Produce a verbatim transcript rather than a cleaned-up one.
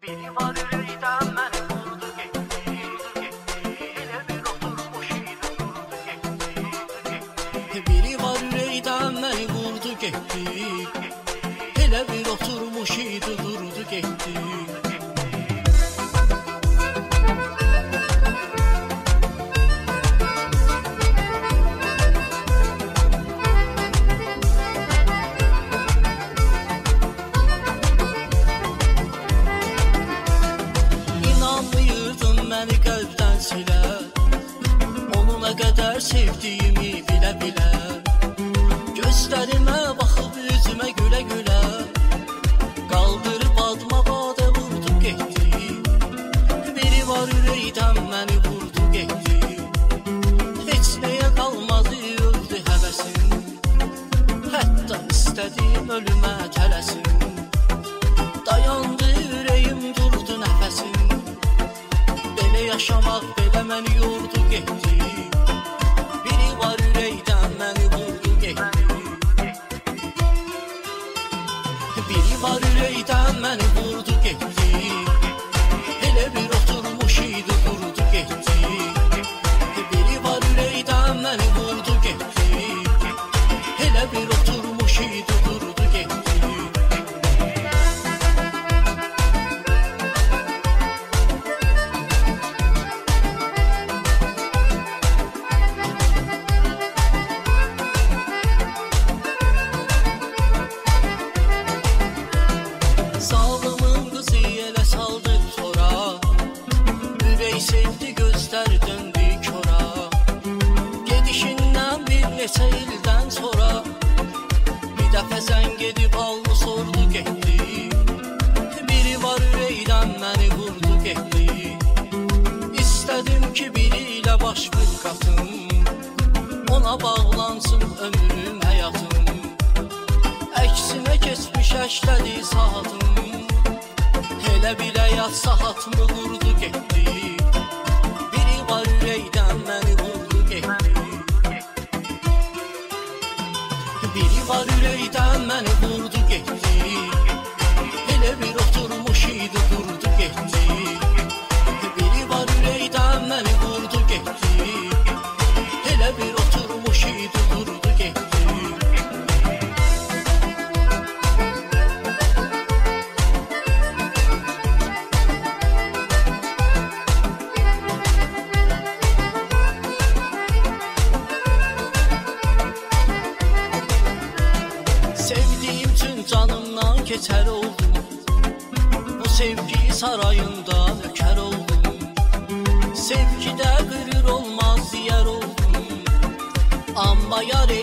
Biri var ürəkdən məni vurdu getdi, elə bir oturmuş idi durdu getdi. Biri var ürəkdən məni vurdu getdi, elə bir oturmuş idi durdu getdi. Məni qəlbdən silə, onu nə qədər sevdiyimi bilə-bilə. Gözlərimə baxıb üzümə gülə-gülə, qaldırıb adıma badə vurdu getdi. Biri var ürəkdən məni vurdu getdi, heç nəyə qalmadı öldü həvəsim, hətta istədim ölümə tələsim. Dayandı ürəyim, durdu nəfəsim, yaşamaq belə məni yordu getdi. Biri var ürəkdən məni vurdu getdi, biri var ürəkdən məni vurdu getdi, elə bir oturmuş idi durdu getdi. Biri var ürəkdən məni vurdu getdi, elə bir oturmuş idi durdu getdi. Sağlımın qızı elə saldı tora, ürək sevdi gözlər döndü kora. Gedişindən bir neçə ildən sonra, bir dəfə sən gedib halını sordu getdi. Biri var ürəkdən məni vurdu getdi, İstədim ki biri ilə baş bir qatım, ona bağlansın ömrüm, həyatım. Əksinə keçmiş əşlədi saatım, elə bilə yat saatımı vurdu getdi. Biri var ürəkdən məni vurdu getdi, biri var ürəkdən məni vurdu getdi, elə bir oturmuş idi durdu getdi. Biri var ürəkdən məni vurdu getdi, elə bir oturmuş idi durdu getdi. Sevdiyim üçün canımdan keçər oldum, bu sevgi sarayında nökər oldum. Sevgidə qürur olmaz, ziyər oldum, amma yar